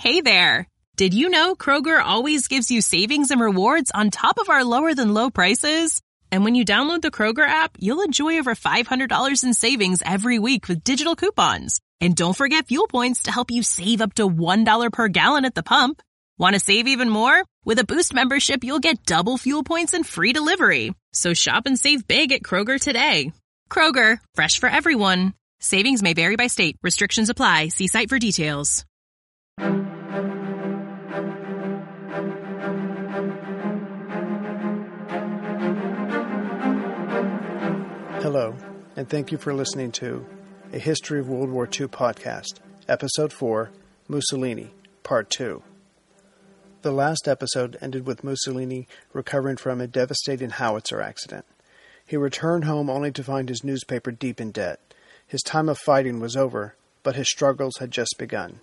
Hey there! Did you know Kroger always gives you savings and rewards on top of our lower-than-low prices? And when you download the Kroger app, you'll enjoy over $500 in savings every week with digital coupons. And don't forget fuel points to help you save up to $1 per gallon at the pump. Want to save even more? With a Boost membership, you'll get double fuel points and free delivery. So shop and save big at Kroger today. Kroger, fresh for everyone. Savings may vary by state. Restrictions apply. See site for details. Hello, and thank you for listening to A History of World War II podcast, Episode 4, Mussolini, Part 2. The last episode ended with Mussolini recovering from a devastating howitzer accident. He returned home only to find his newspaper deep in debt. His time of fighting was over, but his struggles had just begun.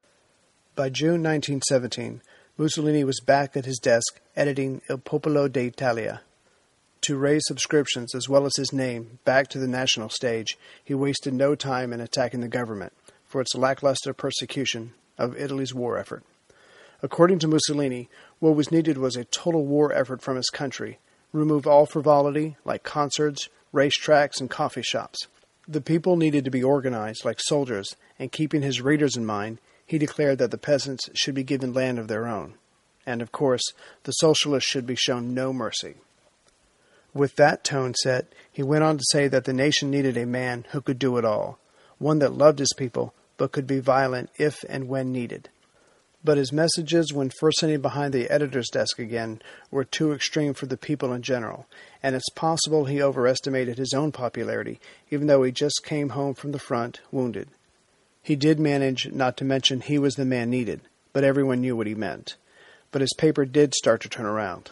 By June 1917, Mussolini was back at his desk editing Il Popolo d'Italia. To raise subscriptions as well as his name back to the national stage, he wasted no time in attacking the government for its lackluster persecution of Italy's war effort. According to Mussolini, what was needed was a total war effort from his country, remove all frivolity like concerts, racetracks, and coffee shops. The people needed to be organized like soldiers, and keeping his readers in mind, he declared that the peasants should be given land of their own. And, of course, the socialists should be shown no mercy. With that tone set, he went on to say that the nation needed a man who could do it all, one that loved his people but could be violent if and when needed. But his messages, when first sitting behind the editor's desk again, were too extreme for the people in general, and it's possible he overestimated his own popularity, even though he just came home from the front, wounded. He did manage not to mention he was the man needed, but everyone knew what he meant. But his paper did start to turn around.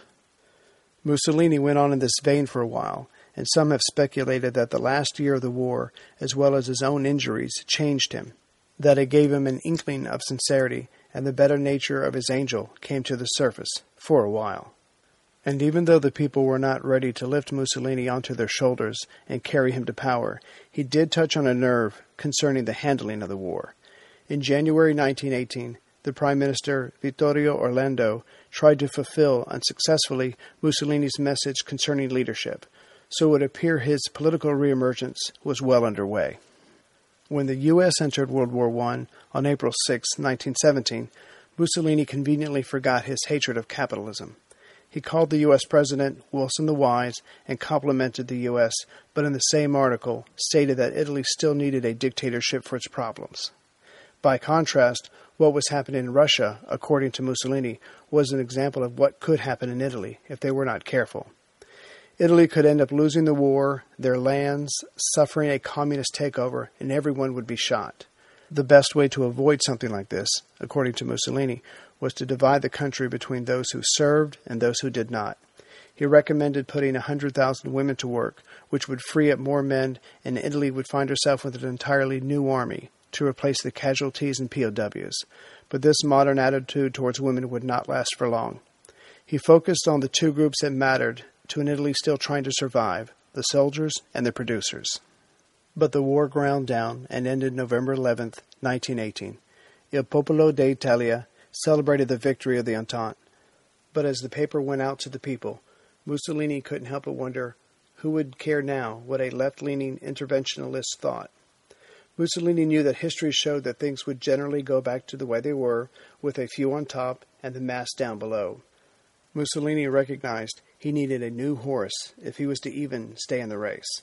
Mussolini went on in this vein for a while, and some have speculated that the last year of the war, as well as his own injuries, changed him, that it gave him an inkling of sincerity, and the better nature of his angel came to the surface, for a while. And even though the people were not ready to lift Mussolini onto their shoulders and carry him to power, he did touch on a nerve concerning the handling of the war. In January 1918, the Prime Minister Vittorio Orlando tried to fulfill unsuccessfully Mussolini's message concerning leadership, so it would appear his political reemergence was well underway. When the U.S. entered World War I on April 6, 1917, Mussolini conveniently forgot his hatred of capitalism. He called the U.S. President Wilson the Wise and complimented the U.S., but in the same article stated that Italy still needed a dictatorship for its problems. By contrast, what was happening in Russia, according to Mussolini, was an example of what could happen in Italy if they were not careful. Italy could end up losing the war, their lands, suffering a communist takeover, and everyone would be shot. The best way to avoid something like this, according to Mussolini, was to divide the country between those who served and those who did not. He recommended putting 100,000 women to work, which would free up more men, and Italy would find herself with an entirely new army to replace the casualties and POWs. But this modern attitude towards women would not last for long. He focused on the two groups that mattered to an Italy still trying to survive, the soldiers and the producers. But the war ground down and ended November 11, 1918. Il Popolo d'Italia celebrated the victory of the Entente. But as the paper went out to the people, Mussolini couldn't help but wonder who would care now what a left-leaning interventionalist thought. Mussolini knew that history showed that things would generally go back to the way they were, with a few on top and the mass down below. Mussolini recognized he needed a new horse if he was to even stay in the race.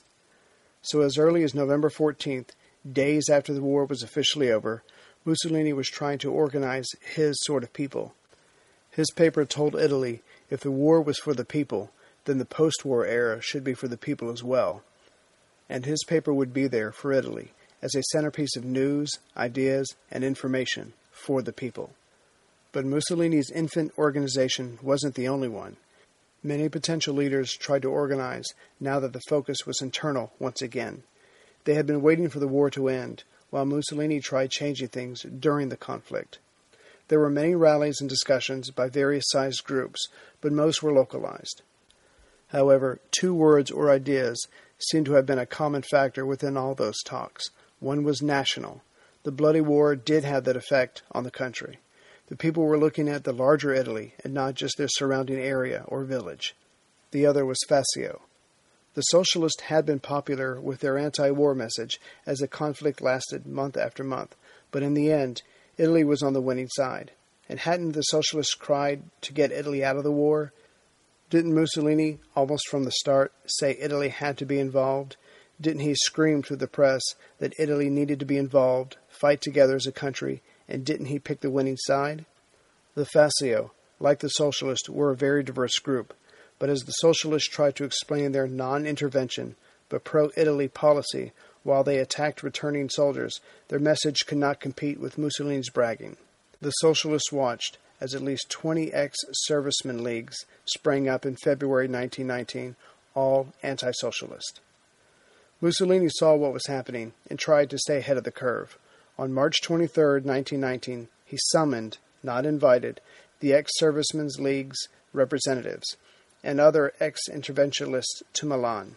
So as early as November 14th, days after the war was officially over, Mussolini was trying to organize his sort of people. His paper told Italy if the war was for the people, then the post-war era should be for the people as well. And his paper would be there for Italy as a centerpiece of news, ideas, and information for the people. But Mussolini's infant organization wasn't the only one. Many potential leaders tried to organize now that the focus was internal once again. They had been waiting for the war to end, while Mussolini tried changing things during the conflict. There were many rallies and discussions by various sized groups, but most were localized. However, two words or ideas seemed to have been a common factor within all those talks. One was national. The bloody war did have that effect on the country. The people were looking at the larger Italy and not just their surrounding area or village. The other was Fascio. The Socialists had been popular with their anti-war message as the conflict lasted month after month, but in the end, Italy was on the winning side. And hadn't the Socialists cried to get Italy out of the war? Didn't Mussolini, almost from the start, say Italy had to be involved? Didn't he scream to the press that Italy needed to be involved, fight together as a country, and didn't he pick the winning side? The Fascio, like the Socialists, were a very diverse group, but as the Socialists tried to explain their non-intervention but pro-Italy policy while they attacked returning soldiers, their message could not compete with Mussolini's bragging. The Socialists watched as at least 20 ex-servicemen leagues sprang up in February 1919, all anti-socialist. Mussolini saw what was happening and tried to stay ahead of the curve. On March 23, 1919, he summoned, not invited, the ex-servicemen's league's representatives and other ex-interventionists to Milan.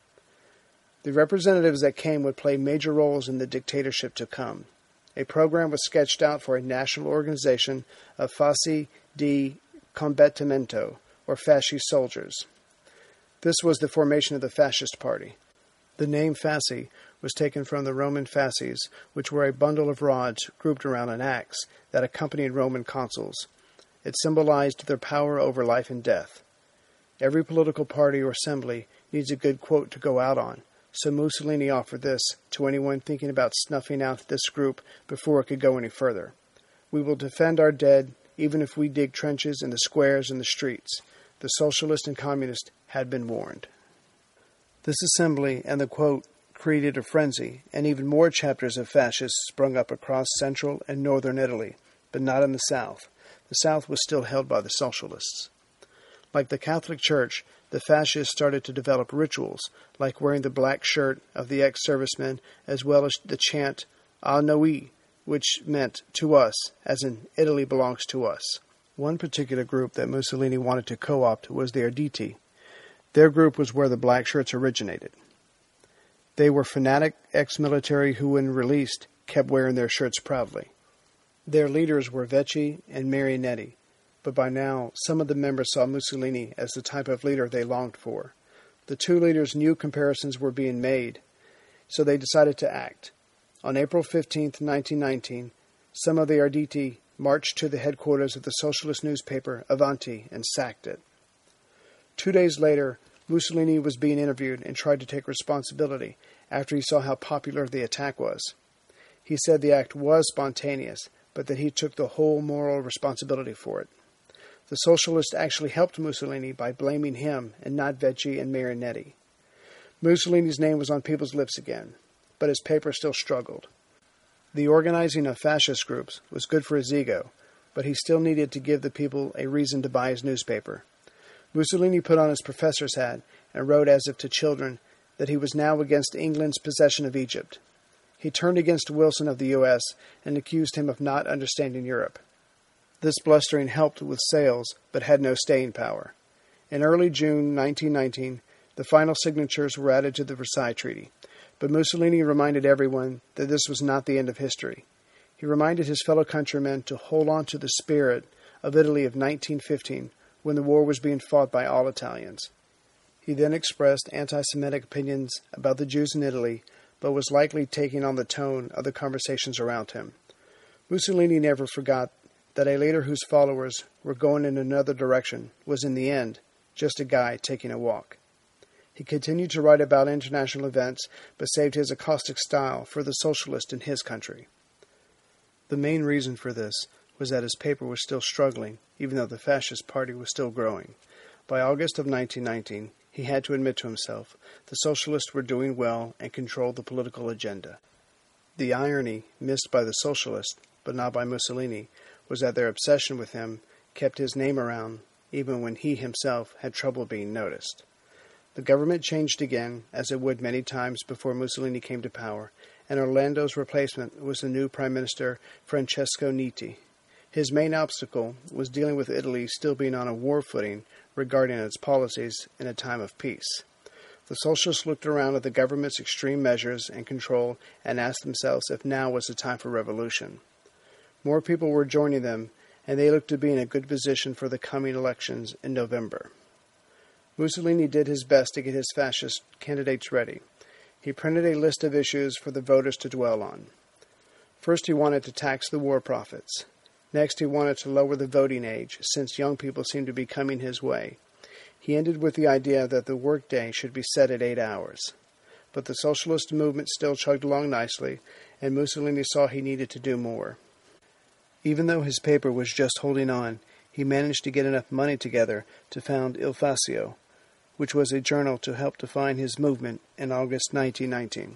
The representatives that came would play major roles in the dictatorship to come. A program was sketched out for a national organization of Fasci di Combattimento, or fascist soldiers. This was the formation of the Fascist Party. The name Fasci was taken from the Roman fasces, which were a bundle of rods grouped around an axe that accompanied Roman consuls. It symbolized their power over life and death. Every political party or assembly needs a good quote to go out on, so Mussolini offered this to anyone thinking about snuffing out this group before it could go any further. We will defend our dead, even if we dig trenches in the squares and the streets. The socialists and communists had been warned. This assembly and the quote created a frenzy, and even more chapters of fascists sprung up across central and northern Italy, but not in the south. The south was still held by the socialists. Like the Catholic Church, the fascists started to develop rituals, like wearing the black shirt of the ex-servicemen, as well as the chant "A noi," which meant "to us," as in Italy belongs to us. One particular group that Mussolini wanted to co-opt was the Arditi. Their group was where the black shirts originated. They were fanatic ex-military who, when released, kept wearing their shirts proudly. Their leaders were Vecchi and Marinetti, but by now some of the members saw Mussolini as the type of leader they longed for. The two leaders knew comparisons were being made, so they decided to act. On April 15, 1919, some of the Arditi marched to the headquarters of the socialist newspaper Avanti and sacked it. 2 days later, Mussolini was being interviewed and tried to take responsibility after he saw how popular the attack was. He said the act was spontaneous, but that he took the whole moral responsibility for it. The socialists actually helped Mussolini by blaming him and not Vecchi and Marinetti. Mussolini's name was on people's lips again, but his paper still struggled. The organizing of fascist groups was good for his ego, but he still needed to give the people a reason to buy his newspaper. Mussolini put on his professor's hat and wrote as if to children that he was now against England's possession of Egypt. He turned against Wilson of the U.S. and accused him of not understanding Europe. This blustering helped with sales, but had no staying power. In early June 1919, the final signatures were added to the Versailles Treaty, but Mussolini reminded everyone that this was not the end of history. He reminded his fellow countrymen to hold on to the spirit of Italy of 1915, when the war was being fought by all Italians. He then expressed anti-Semitic opinions about the Jews in Italy, but was likely taking on the tone of the conversations around him. Mussolini never forgot that a leader whose followers were going in another direction was in the end just a guy taking a walk. He continued to write about international events, but saved his caustic style for the socialist in his country. The main reason for this was that his paper was still struggling, even though the fascist party was still growing. By August of 1919, he had to admit to himself the socialists were doing well and controlled the political agenda. The irony missed by the socialists, but not by Mussolini, was that their obsession with him kept his name around even when he himself had trouble being noticed. The government changed again, as it would many times before Mussolini came to power, and Orlando's replacement was the new Prime Minister Francesco Nitti. His main obstacle was dealing with Italy still being on a war footing regarding its policies in a time of peace. The socialists looked around at the government's extreme measures and control and asked themselves if now was the time for revolution. More people were joining them and they looked to be in a good position for the coming elections in November. Mussolini did his best to get his fascist candidates ready. He printed a list of issues for the voters to dwell on. First, he wanted to tax the war profits. Next, he wanted to lower the voting age, since young people seemed to be coming his way. He ended with the idea that the workday should be set at 8 hours. But the socialist movement still chugged along nicely, and Mussolini saw he needed to do more. Even though his paper was just holding on, he managed to get enough money together to found Il Fascio, which was a journal to help define his movement in August 1919.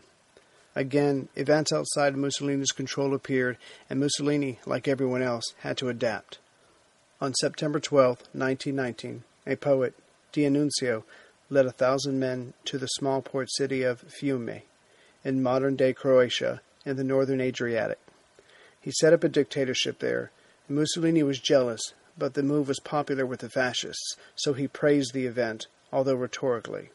Again, events outside Mussolini's control appeared, and Mussolini, like everyone else, had to adapt. On September 12, 1919, a poet, D'Annunzio, led 1,000 men to the small port city of Fiume, in modern-day Croatia, in the northern Adriatic. He set up a dictatorship there, and Mussolini was jealous, but the move was popular with the fascists, so he praised the event, although rhetorically.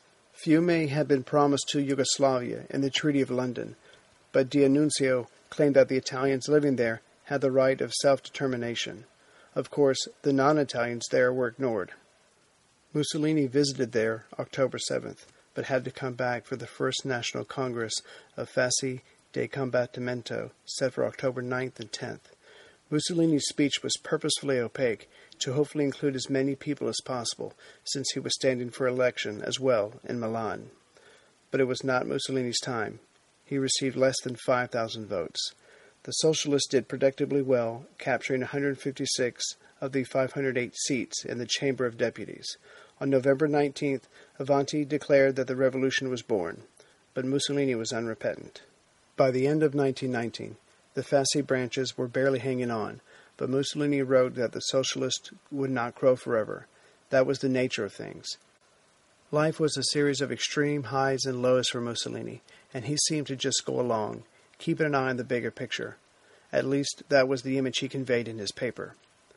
Fiume had been promised to Yugoslavia in the Treaty of London, but D'Annunzio claimed that the Italians living there had the right of self-determination. Of course, the non-Italians there were ignored. Mussolini visited there October 7th, but had to come back for the First National Congress of Fasci di Combattimento, set for October 9th and 10th. Mussolini's speech was purposefully opaque, to hopefully include as many people as possible, since he was standing for election as well in Milan. But it was not Mussolini's time. He received less than 5,000 votes. The Socialists did predictably well, capturing 156 of the 508 seats in the Chamber of Deputies. On November 19th, Avanti declared that the revolution was born, but Mussolini was unrepentant. By the end of 1919, the Fasci branches were barely hanging on, but Mussolini wrote that the socialists would not grow forever. That was the nature of things. Life was a series of extreme highs and lows for Mussolini, and he seemed to just go along, keeping an eye on the bigger picture. At least that was the image he conveyed in his paper.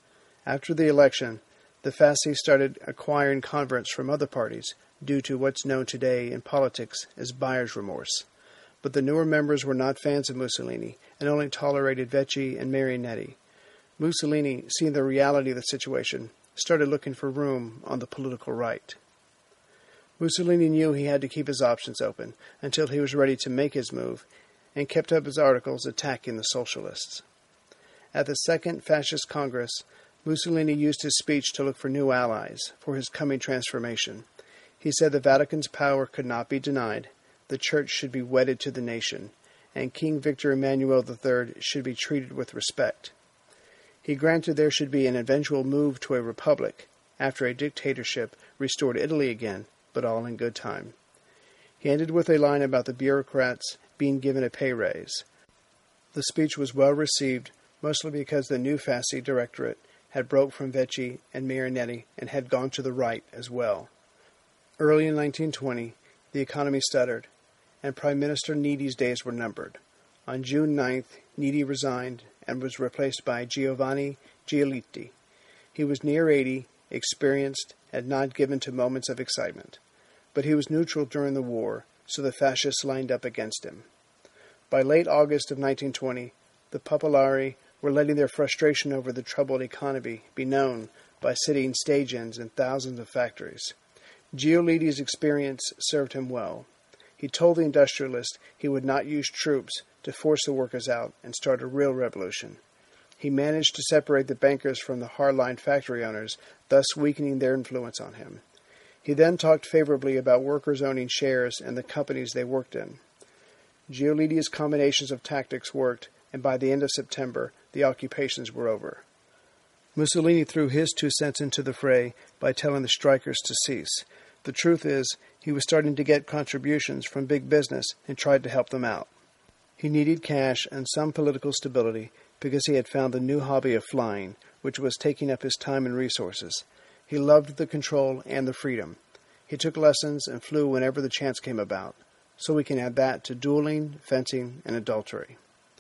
After the election, the Fasci started acquiring converts from other parties due to what's known today in politics as buyer's remorse. But the newer members were not fans of Mussolini and only tolerated Vecchi and Marinetti. Mussolini, seeing the reality of the situation, started looking for room on the political right. Mussolini knew he had to keep his options open until he was ready to make his move, and kept up his articles attacking the socialists. At the Second Fascist Congress, Mussolini used his speech to look for new allies for his coming transformation. He said the Vatican's power could not be denied, the Church should be wedded to the nation, and King Victor Emmanuel III should be treated with respect. He granted there should be an eventual move to a republic, after a dictatorship restored Italy again, but all in good time. He ended with a line about the bureaucrats being given a pay raise. The speech was well received, mostly because the new Fasci directorate had broke from Vecchi and Marinetti and had gone to the right as well. Early in 1920, the economy stuttered, and Prime Minister Nidi's days were numbered. On June 9th, Nidi resigned and was replaced by Giovanni Giolitti. He was near 80, experienced, and not given to moments of excitement. But he was neutral during the war, so the fascists lined up against him. By late August of 1920, the Popolari were letting their frustration over the troubled economy be known by sitting stage-ends in thousands of factories. Giolitti's experience served him well. He told the industrialists he would not use troops to force the workers out and start a real revolution. He managed to separate the bankers from the hardline factory owners, thus weakening their influence on him. He then talked favorably about workers owning shares in the companies they worked in. Giolitti's combinations of tactics worked, and by the end of September, the occupations were over. Mussolini threw his 2 cents into the fray by telling the strikers to cease. The truth is, he was starting to get contributions from big business and tried to help them out. He needed cash and some political stability because he had found the new hobby of flying, which was taking up his time and resources. He loved the control and the freedom. He took lessons and flew whenever the chance came about, so we can add that to dueling, fencing, and adultery.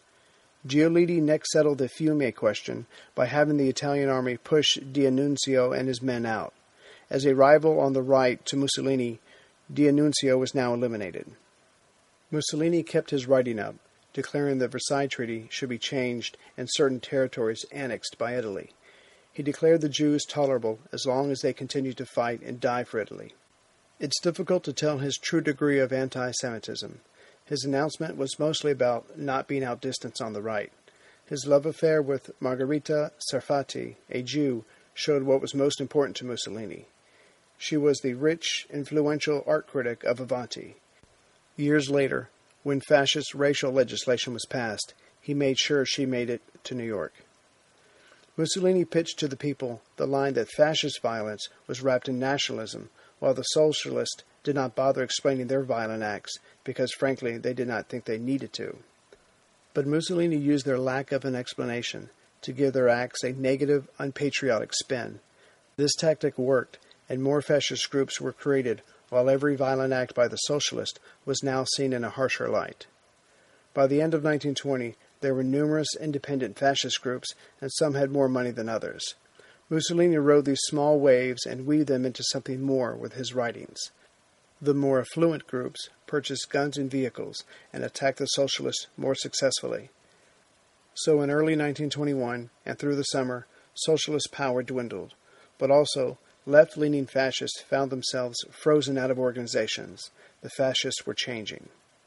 Giolitti next settled the Fiume question by having the Italian army push D'Annunzio and his men out. As a rival on the right to Mussolini, D'Annunzio was now eliminated. Mussolini kept his writing up, declaring the Versailles Treaty should be changed and certain territories annexed by Italy. He declared the Jews tolerable as long as they continued to fight and die for Italy. It's difficult to tell his true degree of anti-Semitism. His announcement was mostly about not being outdistanced on the right. His love affair with Margherita Sarfatti, a Jew, showed what was most important to Mussolini. She was the rich, influential art critic of Avanti. Years later, when fascist racial legislation was passed, he made sure she made it to New York. Mussolini pitched to the people the line that fascist violence was wrapped in nationalism, while the socialists did not bother explaining their violent acts because, frankly, they did not think they needed to. But Mussolini used their lack of an explanation to give their acts a negative, unpatriotic spin. This tactic worked, and more fascist groups were created, while every violent act by the socialist was now seen in a harsher light. By the end of 1920, there were numerous independent fascist groups, and some had more money than others. Mussolini rode these small waves and weaved them into something more with his writings. The more affluent groups purchased guns and vehicles and attacked the socialists more successfully. So in early 1921 and through the summer, socialist power dwindled, but also left-leaning fascists found themselves frozen out of organizations. The fascists were changing.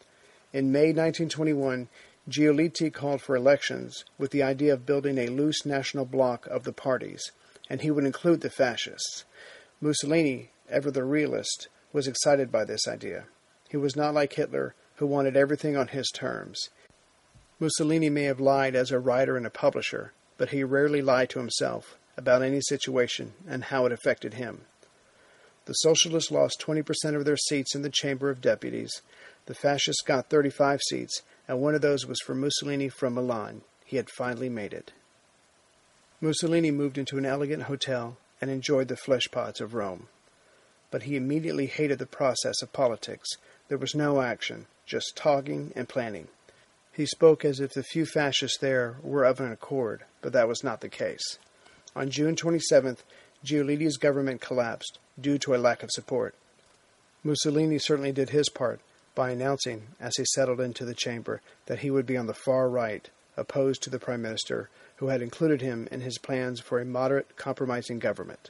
In May 1921, Giolitti called for elections with the idea of building a loose national bloc of the parties, and he would include the fascists. Mussolini, ever the realist, was excited by this idea. He was not like Hitler, who wanted everything on his terms. Mussolini may have lied as a writer and a publisher, but he rarely lied to himself about any situation and how it affected him. The socialists lost 20% of their seats in the Chamber of Deputies. The fascists got 35 seats, and one of those was for Mussolini from Milan. He had finally made it. Mussolini moved into an elegant hotel and enjoyed the flesh pots of Rome. But he immediately hated the process of politics. There was no action, just talking and planning. He spoke as if the few fascists there were of an accord, but that was not the case. On June 27th, Giolitti's government collapsed due to a lack of support. Mussolini certainly did his part by announcing, as he settled into the chamber, that he would be on the far right, opposed to the Prime Minister, who had included him in his plans for a moderate, compromising government.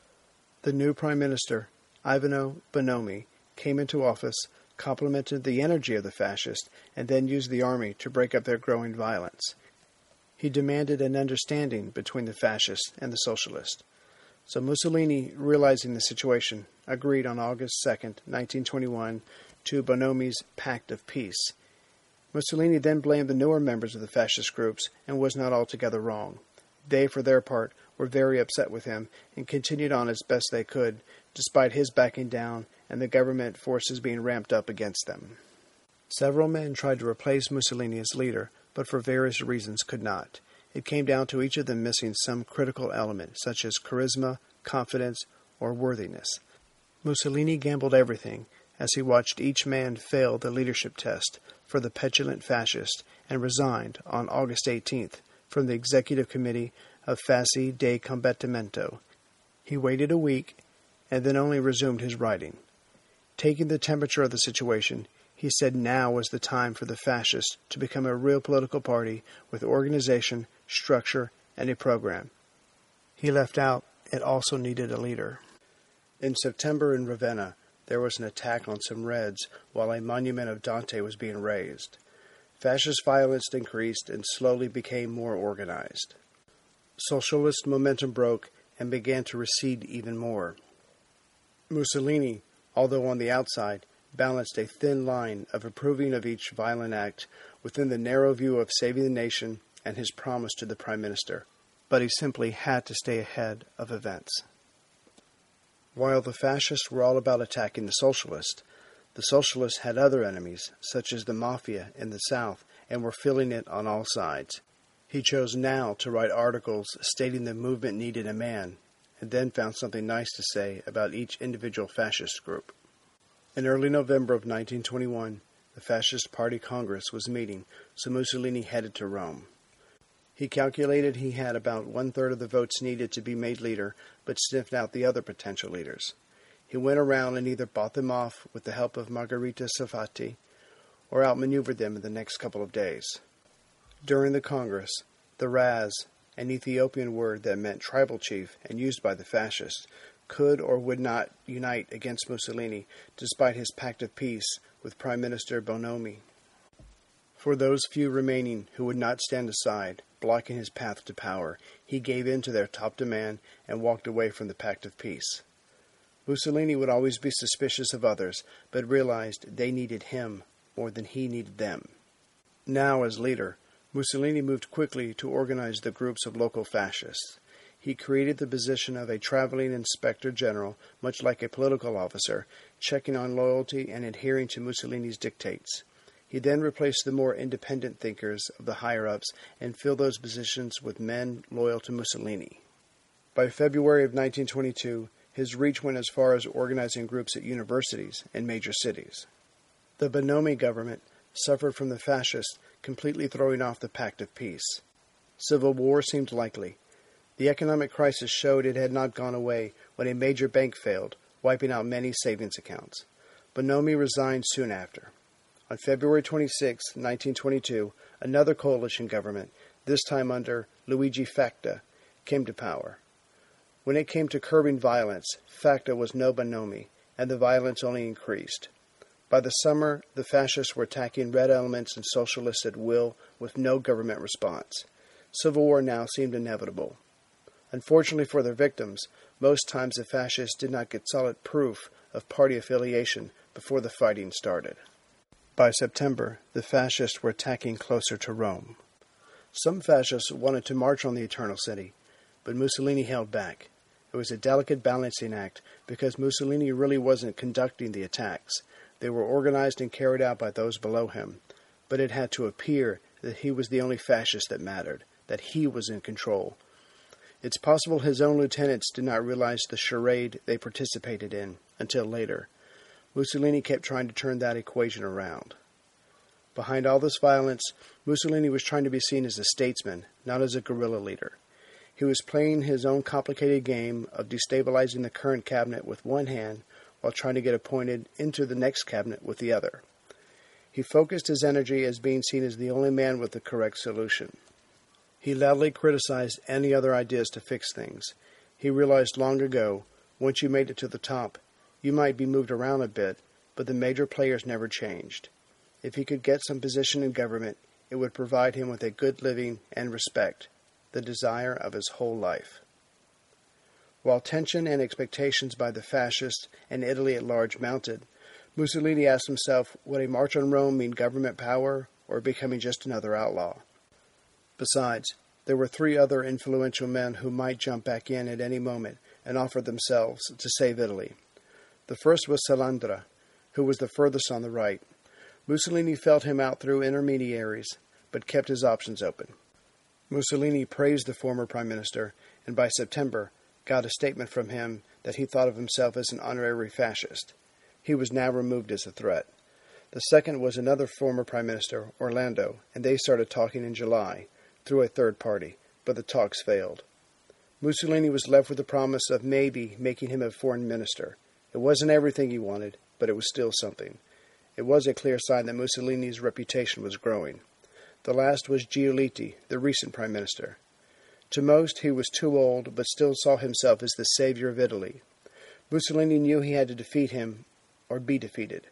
The new Prime Minister, Ivano Bonomi, came into office, complimented the energy of the fascists, and then used the army to break up their growing violence. He demanded an understanding between the fascists and the socialists. So Mussolini, realizing the situation, agreed on August 2nd, 1921, to Bonomi's Pact of Peace. Mussolini then blamed the newer members of the fascist groups and was not altogether wrong. They, for their part, were very upset with him and continued on as best they could, despite his backing down and the government forces being ramped up against them. Several men tried to replace Mussolini as leader, but for various reasons could not. It came down to each of them missing some critical element, such as charisma, confidence, or worthiness. Mussolini gambled everything as he watched each man fail the leadership test for the petulant fascist and resigned on August 18th from the executive committee of Fasci de Combattimento. He waited a week and then only resumed his writing. Taking the temperature of the situation, he said now was the time for the fascists to become a real political party with organization, structure, and a program. He left out it also needed a leader. In September in Ravenna, there was an attack on some Reds while a monument of Dante was being raised. Fascist violence increased and slowly became more organized. Socialist momentum broke and began to recede even more. Mussolini, although on the outside, balanced a thin line of approving of each violent act within the narrow view of saving the nation and his promise to the Prime Minister. But he simply had to stay ahead of events. While the fascists were all about attacking the socialists had other enemies, such as the Mafia in the South, and were filling it on all sides. He chose now to write articles stating the movement needed a man, and then found something nice to say about each individual fascist group. In early November of 1921, the Fascist Party Congress was meeting, so Mussolini headed to Rome. He calculated he had about one-third of the votes needed to be made leader, but sniffed out the other potential leaders. He went around and either bought them off with the help of Margherita Sarfatti, or outmaneuvered them in the next couple of days. During the Congress, the Raz, an Ethiopian word that meant tribal chief and used by the fascists, could or would not unite against Mussolini despite his pact of peace with Prime Minister Bonomi. For those few remaining who would not stand aside, blocking his path to power, he gave in to their top demand and walked away from the pact of peace. Mussolini would always be suspicious of others, but realized they needed him more than he needed them. Now, as leader, Mussolini moved quickly to organize the groups of local fascists. He created the position of a traveling inspector general, much like a political officer, checking on loyalty and adhering to Mussolini's dictates. He then replaced the more independent thinkers of the higher-ups and filled those positions with men loyal to Mussolini. By February of 1922, his reach went as far as organizing groups at universities and major cities. The Bonomi government suffered from the fascists completely throwing off the pact of peace. Civil war seemed likely. The economic crisis showed it had not gone away when a major bank failed, wiping out many savings accounts. Bonomi resigned soon after. On February 26, 1922, another coalition government, this time under Luigi Facta, came to power. When it came to curbing violence, Facta was no Bonomi, and the violence only increased. By the summer, the fascists were attacking red elements and socialists at will with no government response. Civil war now seemed inevitable. Unfortunately for their victims, most times the fascists did not get solid proof of party affiliation before the fighting started. By September, the fascists were attacking closer to Rome. Some fascists wanted to march on the Eternal City, but Mussolini held back. It was a delicate balancing act because Mussolini really wasn't conducting the attacks. They were organized and carried out by those below him, but it had to appear that he was the only fascist that mattered, that he was in control. It's possible his own lieutenants did not realize the charade they participated in until later. Mussolini kept trying to turn that equation around. Behind all this violence, Mussolini was trying to be seen as a statesman, not as a guerrilla leader. He was playing his own complicated game of destabilizing the current cabinet with one hand while trying to get appointed into the next cabinet with the other. He focused his energy as being seen as the only man with the correct solution. He loudly criticized any other ideas to fix things. He realized long ago, once you made it to the top, you might be moved around a bit, but the major players never changed. If he could get some position in government, it would provide him with a good living and respect, the desire of his whole life. While tension and expectations by the fascists and Italy at large mounted, Mussolini asked himself, would a march on Rome mean government power or becoming just another outlaw? Besides, there were three other influential men who might jump back in at any moment and offer themselves to save Italy. The first was Salandra, who was the furthest on the right. Mussolini felt him out through intermediaries, but kept his options open. Mussolini praised the former prime minister, and by September got a statement from him that he thought of himself as an honorary fascist. He was now removed as a threat. The second was another former prime minister, Orlando, and they started talking in July, through a third party, but the talks failed. Mussolini was left with the promise of maybe making him a foreign minister. It wasn't everything he wanted, but it was still something. It was a clear sign that Mussolini's reputation was growing. The last was Giolitti, the recent prime minister. To most, he was too old, but still saw himself as the savior of Italy. Mussolini knew he had to defeat him, or be defeated.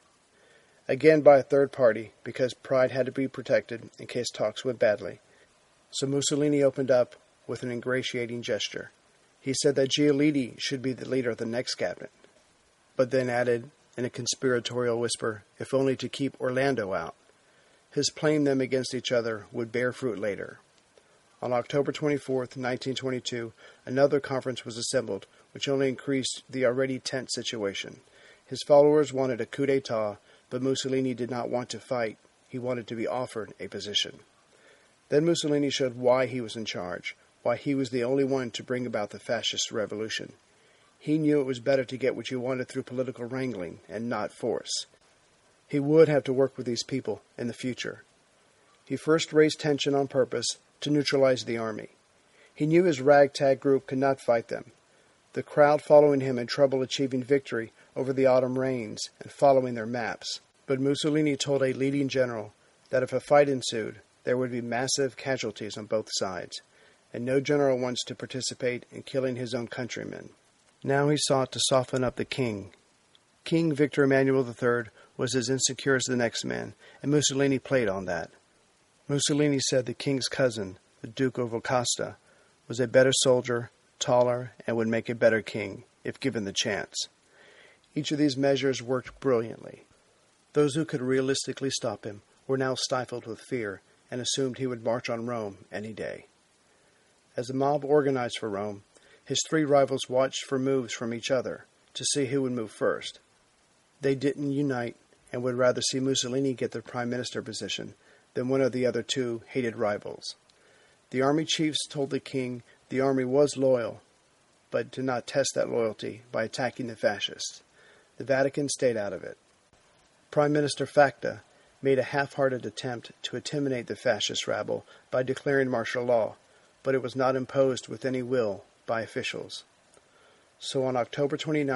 Again by a third party, because pride had to be protected in case talks went badly. So Mussolini opened up with an ingratiating gesture. He said that Giolitti should be the leader of the next cabinet, but then added, in a conspiratorial whisper, if only to keep Orlando out. His playing them against each other would bear fruit later. On October 24, 1922, another conference was assembled, which only increased the already tense situation. His followers wanted a coup d'etat, but Mussolini did not want to fight. He wanted to be offered a position. Then Mussolini showed why he was in charge, why he was the only one to bring about the fascist revolution. He knew it was better to get what you wanted through political wrangling and not force. He would have to work with these people in the future. He first raised tension on purpose to neutralize the army. He knew his ragtag group could not fight them. The crowd following him had trouble achieving victory over the autumn rains and following their maps, But Mussolini told a leading general that if a fight ensued, there would be massive casualties on both sides, and no general wants to participate in killing his own countrymen. Now he sought to soften up the king. King Victor Emmanuel III was as insecure as the next man, and Mussolini played on that. Mussolini said the king's cousin, the Duke of Aosta, was a better soldier, taller, and would make a better king, if given the chance. Each of these measures worked brilliantly. Those who could realistically stop him were now stifled with fear and assumed he would march on Rome any day. As the mob organized for Rome, his three rivals watched for moves from each other to see who would move first. They didn't unite and would rather see Mussolini get the prime minister position than one of the other two hated rivals. The army chiefs told the king the army was loyal, but did not test that loyalty by attacking the fascists. The Vatican stayed out of it. Prime Minister Facta made a half-hearted attempt to intimidate the fascist rabble by declaring martial law, but it was not imposed with any will by officials. So on October 29,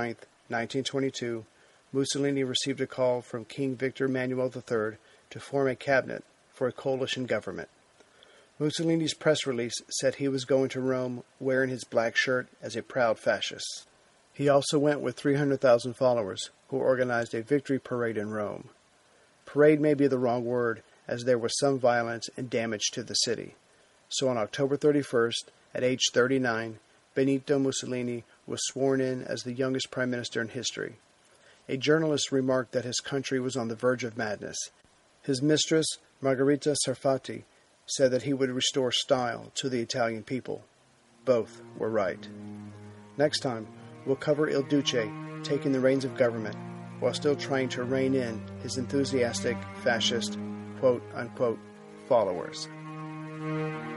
1922, Mussolini received a call from King Victor Emmanuel III to form a cabinet for a coalition government. Mussolini's press release said he was going to Rome wearing his black shirt as a proud fascist. He also went with 300,000 followers who organized a victory parade in Rome. Parade may be the wrong word, as there was some violence and damage to the city. So on October 31st, at age 39, Benito Mussolini was sworn in as the youngest prime minister in history. A journalist remarked that his country was on the verge of madness. His mistress, Margherita Sarfatti, said that he would restore style to the Italian people. Both were right. Next time, we'll cover Il Duce taking the reins of government while still trying to rein in his enthusiastic fascist, quote-unquote, followers.